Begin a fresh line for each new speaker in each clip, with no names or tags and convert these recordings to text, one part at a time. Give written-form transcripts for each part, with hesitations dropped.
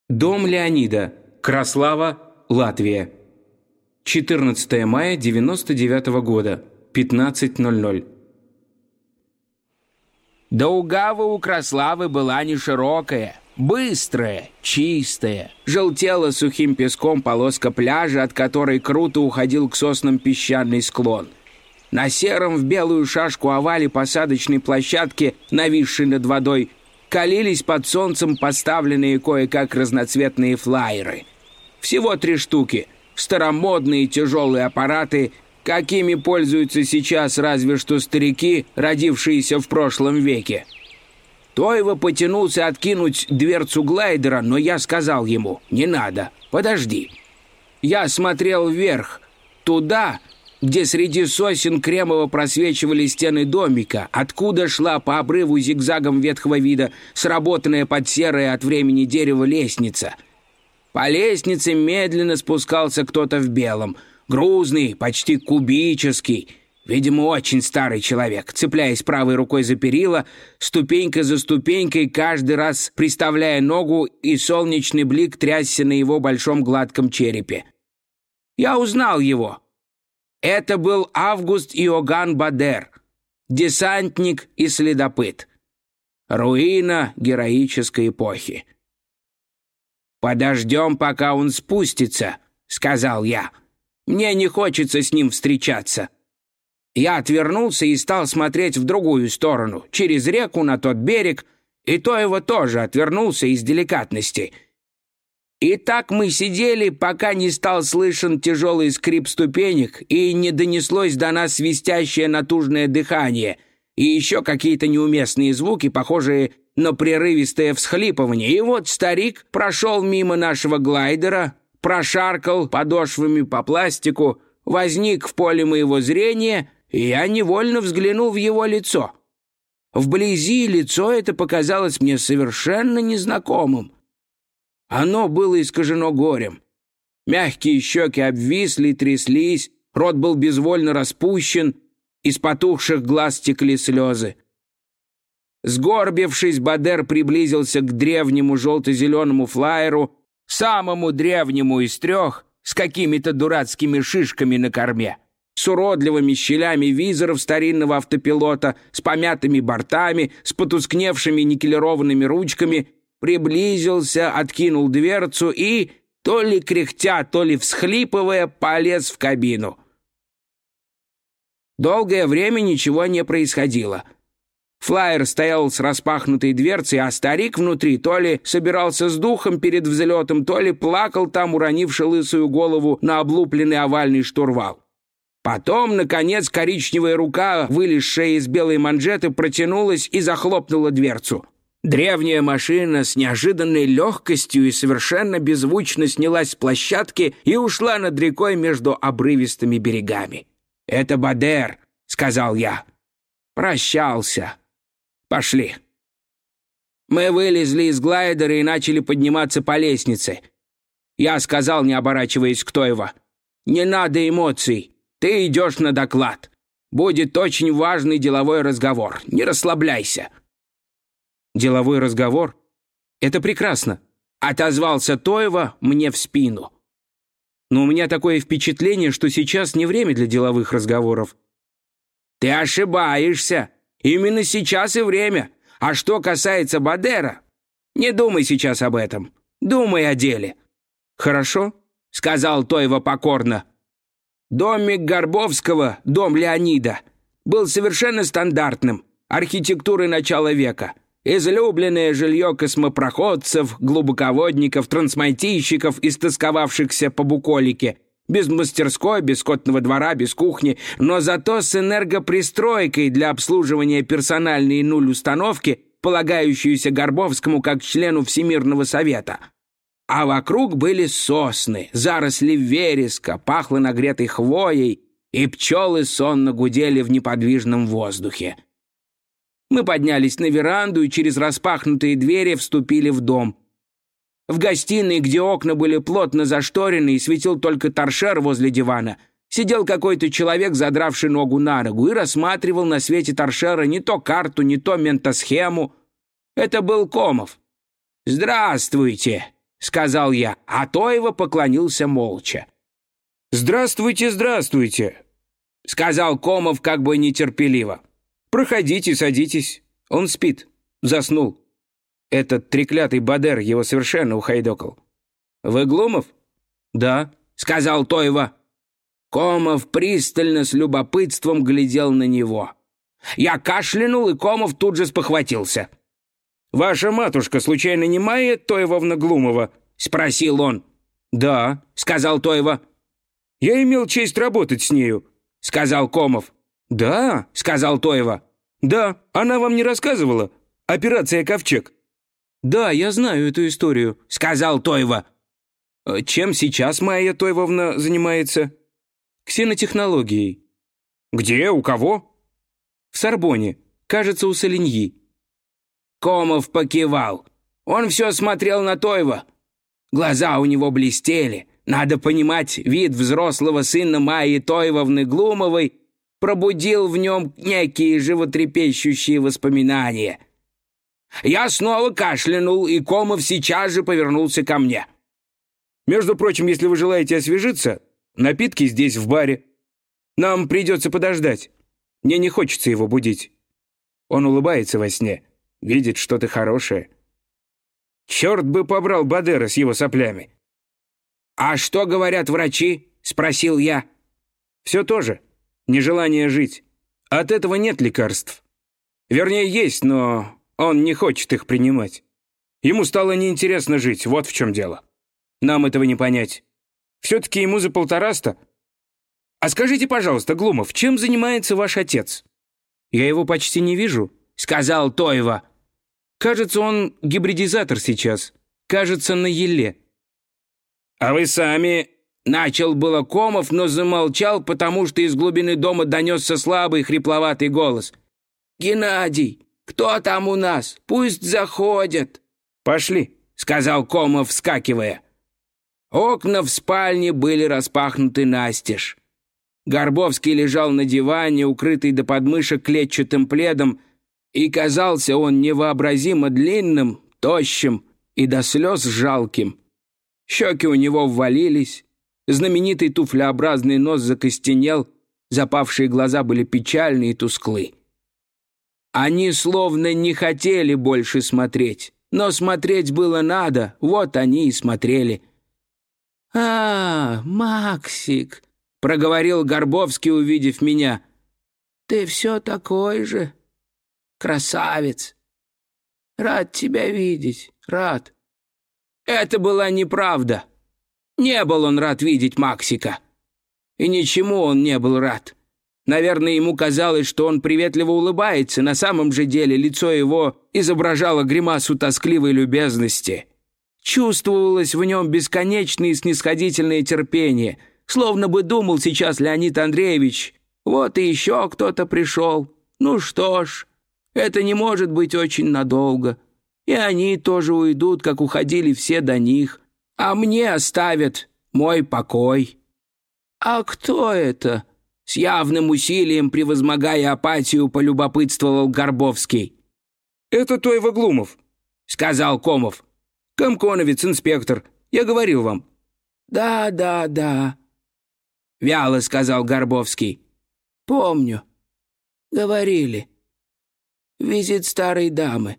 Дом Леонида. Краслава, Латвия. 14 мая 99 года. 15:00.
Даугава у Краславы была не широкая, быстрая, чистая. Желтела сухим песком полоска пляжа, от которой круто уходил к соснам песчаный склон. На сером в белую шашку овале посадочной площадки, нависшей над водой, калились под солнцем поставленные кое-как разноцветные флайеры. Всего 3 штуки. Старомодные тяжелые аппараты, какими пользуются сейчас разве что старики, родившиеся в прошлом веке. Тойва потянулся откинуть дверцу глайдера, но я сказал ему: «Не надо, подожди». Я смотрел вверх, туда, где среди сосен кремово просвечивали стены домика, откуда шла по обрыву зигзагом ветхого вида сработанная под серое от времени дерево лестница. По лестнице медленно спускался кто-то в белом, грузный, почти кубический, видимо, очень старый человек, цепляясь правой рукой за перила, ступенька за ступенькой, каждый раз приставляя ногу, и солнечный блик трясся на его большом гладком черепе. Я узнал его. Это был Август Иоганн Бадер, десантник и следопыт. Руина героической эпохи. «Подождем, пока он спустится», — сказал я. «Мне не хочется с ним встречаться». Я отвернулся и стал смотреть в другую сторону, через реку на тот берег, и Тойва тоже отвернулся из деликатности. И так мы сидели, пока не стал слышен тяжелый скрип ступенек и не донеслось до нас свистящее натужное дыхание и еще какие-то неуместные звуки, похожие на прерывистое всхлипывание. И вот старик прошел мимо нашего глайдера, прошаркал подошвами по пластику, возник в поле моего зрения, и я невольно взглянул в его лицо. Вблизи лицо это показалось мне совершенно незнакомым. Оно было искажено горем. Мягкие щеки обвисли и тряслись, рот был безвольно распущен, из потухших глаз текли слезы. Сгорбившись, Бадер приблизился к древнему желто-зеленому флайеру, самому древнему из 3, с какими-то дурацкими шишками на корме, с уродливыми щелями визоров старинного автопилота, с помятыми бортами, с потускневшими никелированными ручками, приблизился, откинул дверцу и, то ли кряхтя, то ли всхлипывая, полез в кабину. Долгое время ничего не происходило. Флайер стоял с распахнутой дверцей, а старик внутри то ли собирался с духом перед взлетом, то ли плакал там, уронивши лысую голову на облупленный овальный штурвал. Потом, наконец, коричневая рука, вылезшая из белой манжеты, протянулась и захлопнула дверцу. Древняя машина с неожиданной легкостью и совершенно беззвучно снялась с площадки и ушла над рекой между обрывистыми берегами. «Это Бадер», — сказал я. «Прощался. Пошли». Мы вылезли из глайдера и начали подниматься по лестнице. Я сказал, не оборачиваясь к Тойва: «Не надо эмоций. Ты идешь на доклад. Будет очень важный деловой разговор. Не расслабляйся». «Деловой разговор? Это прекрасно», — отозвался Тойва мне в спину. «Но у меня такое впечатление, что сейчас не время для деловых разговоров». «Ты ошибаешься. Именно сейчас и время. А что касается Бадера, не думай сейчас об этом. Думай о деле». «Хорошо», — сказал Тойва покорно. «Домик Горбовского, дом Леонида, был совершенно стандартным, архитектуры начала века. Излюбленное жилье космопроходцев, глубоководников, трансмантийщиков, истосковавшихся по буколике. Без мастерской, без скотного двора, без кухни, но зато с энергопристройкой для обслуживания персональной нуль-установки, полагающуюся Горбовскому как члену Всемирного Совета. А вокруг были сосны, заросли вереска, пахло нагретой хвоей, и пчелы сонно гудели в неподвижном воздухе. Мы поднялись на веранду и через распахнутые двери вступили в дом. В гостиной, где окна были плотно зашторены и светил только торшер возле дивана, сидел какой-то человек, задравший ногу на ногу, и рассматривал на свете торшера не то карту, не то ментосхему. Это был Комов. «Здравствуйте», — сказал я, а Тойва поклонился молча.
«Здравствуйте, здравствуйте», — сказал Комов как бы нетерпеливо. «Проходите, садитесь. Он спит. Заснул. Этот треклятый Бадер его совершенно ухайдокал. Вы Глумов?» «Да», — сказал Тойва.
Комов пристально с любопытством глядел на него. Я кашлянул, и Комов тут же спохватился.
«Ваша матушка, случайно, не Майя Тойвовна Глумова?» — спросил он. «Да», — сказал Тойва. «Я имел честь работать с нею», — сказал Комов. «Да», — сказал Тойва. «Да, она вам не рассказывала? Операция «Ковчег». «Да, я знаю эту историю», — сказал Тойва. «Чем сейчас Майя Тойвовна занимается?» «Ксенотехнологией». «Где? У кого?» «В Сорбоне. Кажется, у Солиньи».
Комов покивал. Он все смотрел на Тойва. Глаза у него блестели. Надо понимать, вид взрослого сына Майи Тойвовны Глумовой пробудил в нем некие животрепещущие воспоминания. Я снова кашлянул, и Комов сейчас же повернулся ко мне.
«Между прочим, если вы желаете освежиться, напитки здесь, в баре. Нам придется подождать. Мне не хочется его будить. Он улыбается во сне, видит что-то хорошее. Черт бы побрал Бадера с его соплями».
«А что говорят врачи?» — спросил я.
«Все то же. Нежелание жить. От этого нет лекарств. Вернее, есть, но он не хочет их принимать. Ему стало неинтересно жить, вот в чем дело. Нам этого не понять. Все-таки ему за 150. А скажите, пожалуйста, Глумов, чем занимается ваш отец?» «Я его почти не вижу», — сказал Тойва. «Кажется, он гибридизатор сейчас. Кажется, на еле».
«А вы сами...» — начал было Комов, но замолчал, потому что из глубины дома донесся слабый хрипловатый голос. «Геннадий, кто там у нас? Пусть заходят».
«Пошли»,
— сказал Комов, вскакивая. Окна в спальне были распахнуты настежь. Горбовский лежал на диване, укрытый до подмышек клетчатым пледом, и казался он невообразимо длинным, тощим и до слез жалким. Щеки у него ввалились, знаменитый туфлеобразный нос закостенел, запавшие глаза были печальны и тусклы. Они словно не хотели больше смотреть, но смотреть было надо, вот они и смотрели. Максик», — проговорил Горбовский, увидев меня, — «ты все такой же, красавец. Рад тебя видеть, рад». Это была неправда. Не был он рад видеть Максика. И ничему он не был рад. Наверное, ему казалось, что он приветливо улыбается. На самом же деле лицо его изображало гримасу тоскливой любезности. Чувствовалось в нем бесконечное и снисходительное терпение, словно бы думал сейчас Леонид Андреевич: вот и еще кто-то пришел. Ну что ж, это не может быть очень надолго. И они тоже уйдут, как уходили все до них, а мне оставят мой покой. «А кто это?» — с явным усилием, превозмогая апатию, полюбопытствовал Горбовский.
«Это Тойва Глумов»,
— сказал Комов.
«Комконовец, инспектор. Я говорил вам».
«Да», — вяло сказал Горбовский. «Помню. Говорили. Визит старой дамы.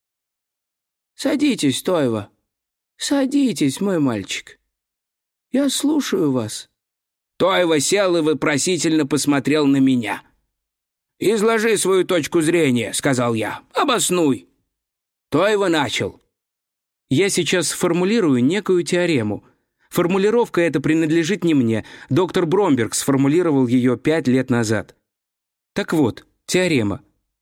Садитесь, Тойва. Садитесь, мой мальчик. Я слушаю вас». Тойва сел и вопросительно посмотрел на меня. «Изложи свою точку зрения», — сказал я. «Обоснуй». Тойва начал.
«Я сейчас сформулирую некую теорему. Формулировка эта принадлежит не мне. Доктор Бромберг сформулировал ее 5 лет назад. Так вот, теорема.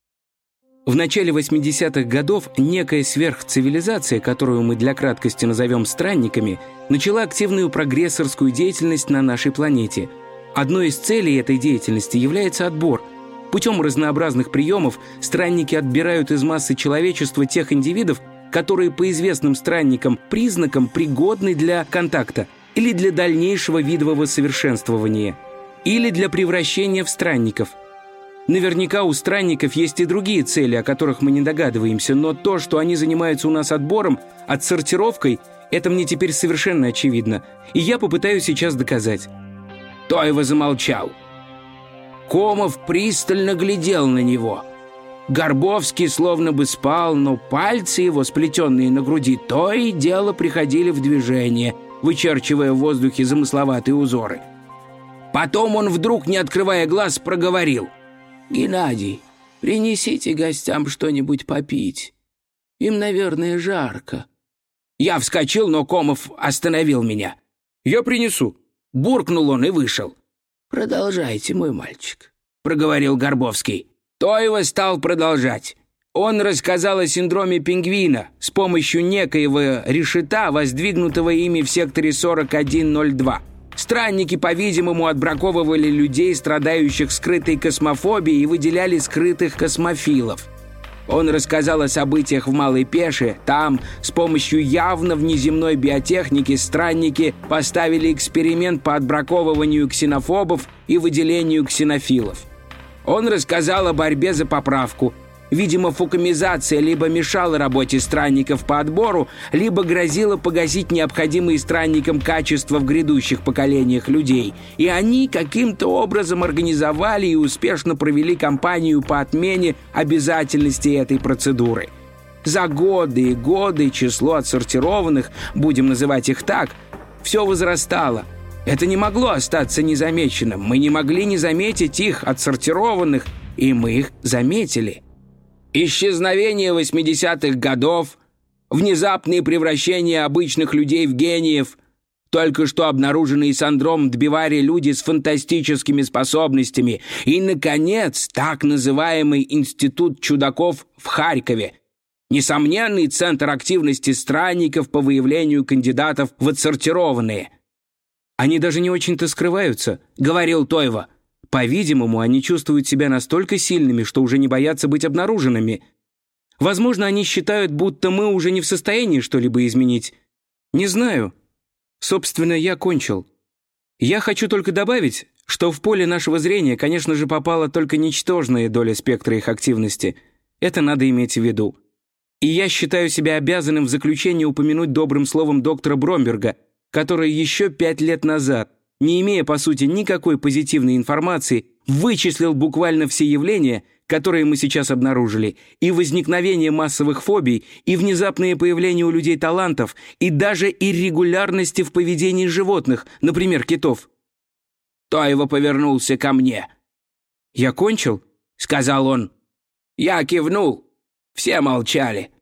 В начале 80-х годов некая сверхцивилизация, которую мы для краткости назовем странниками, начала активную прогрессорскую деятельность на нашей планете. Одной из целей этой деятельности является отбор. Путем разнообразных приемов странники отбирают из массы человечества тех индивидов, которые по известным странникам признакам пригодны для контакта или для дальнейшего видового совершенствования, или для превращения в странников. Наверняка у странников есть и другие цели, о которых мы не догадываемся, но то, что они занимаются у нас отбором, отсортировкой Это мне теперь совершенно очевидно, и я попытаюсь сейчас доказать».
Тойва замолчал. Комов пристально глядел на него. Горбовский словно бы спал, но пальцы его, сплетенные на груди, то и дело приходили в движение, вычерчивая в воздухе замысловатые узоры. Потом он вдруг, не открывая глаз, проговорил: «Геннадий, принесите гостям что-нибудь попить. Им, наверное, жарко». Я вскочил, но Комов остановил меня.
«Я принесу».
Буркнул он и вышел. «Продолжайте, мой мальчик», — проговорил Горбовский. Тойва стал продолжать. Он рассказал о синдроме пингвина с помощью некоего решета, воздвигнутого ими в секторе 4102. Странники, по-видимому, отбраковывали людей, страдающих скрытой космофобией, и выделяли скрытых космофилов. Он рассказал о событиях в Малой Пеше. Там с помощью явно внеземной биотехники странники поставили эксперимент по отбраковыванию ксенофобов и выделению ксенофилов. Он рассказал о борьбе за поправку. Видимо, фукамизация либо мешала работе странников по отбору, либо грозила погасить необходимые странникам качества в грядущих поколениях людей. И они каким-то образом организовали и успешно провели кампанию по отмене обязательности этой процедуры. За годы и годы число отсортированных, будем называть их так, все возрастало. Это не могло остаться незамеченным. Мы не могли не заметить их, отсортированных, и мы их заметили. Исчезновение 80-х годов, внезапные превращения обычных людей в гениев, только что обнаруженный синдром Дбивари люди с фантастическими способностями и, наконец, так называемый институт чудаков в Харькове, несомненный центр активности странников по выявлению кандидатов в отсортированные.
«Они даже не очень-то скрываются», — говорил Тойва. «По-видимому, они чувствуют себя настолько сильными, что уже не боятся быть обнаруженными. Возможно, они считают, будто мы уже не в состоянии что-либо изменить. Не знаю. Собственно, я кончил. Я хочу только добавить, что в поле нашего зрения, конечно же, попала только ничтожная доля спектра их активности. Это надо иметь в виду. И я считаю себя обязанным в заключение упомянуть добрым словом доктора Бромберга, который еще 5 лет назад, не имея, по сути, никакой позитивной информации, вычислил буквально все явления, которые мы сейчас обнаружили, и возникновение массовых фобий, и внезапное появление у людей талантов, и даже иррегулярности в поведении животных, например, китов».
Тойва повернулся ко мне.
«Я кончил?»
— сказал он. Я кивнул. Все молчали.